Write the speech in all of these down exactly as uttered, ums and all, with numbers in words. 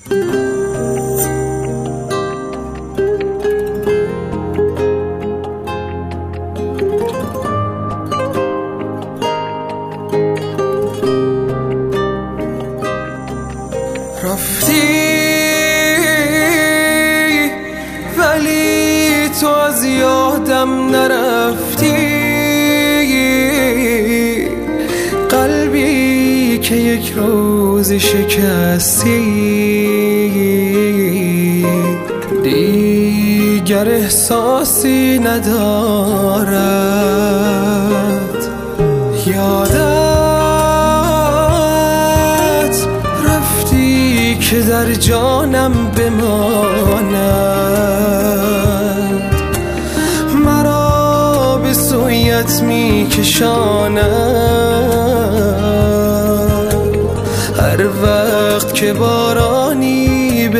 رفتی ولی تو از یادم نرفتی، قلبی که یک روز شکستی دیگر احساسی ندارد. یادت رفتی که در جانم بماند، مرا به سویت می کشاند هر وقت که بارانی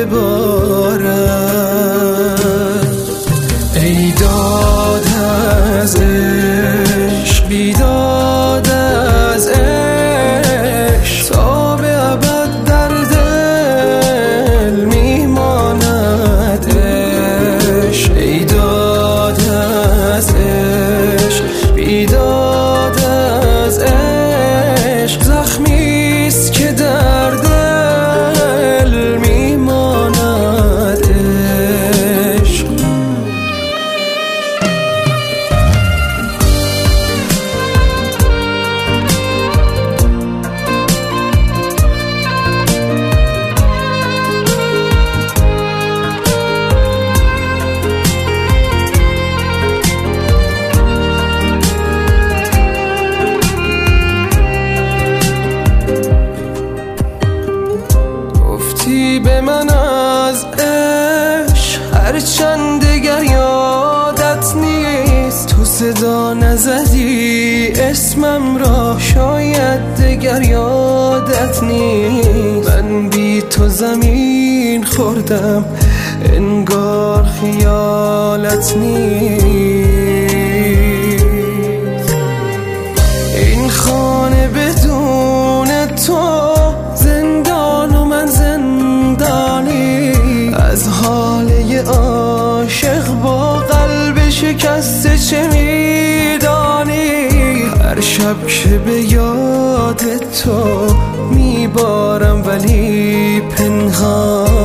ببارد. ای داد از عشق، بیداد از عشق، تا به ابد در دل میماند عشق. ای داد از عشق، بیداد از عشق، زخمیست که در دل میماند عشق. به من از عشق هرچند دگر یادت نیست، تو صدا نزدی اسمم را شاید دگر یادت نیست. من بی تو زمین خوردم انگار خیالت نیست. این خانه بدون تو از حاله عاشق با قلب شکسته چه میدانی؟ هر شب که به یاد تو میبارم ولی پنهان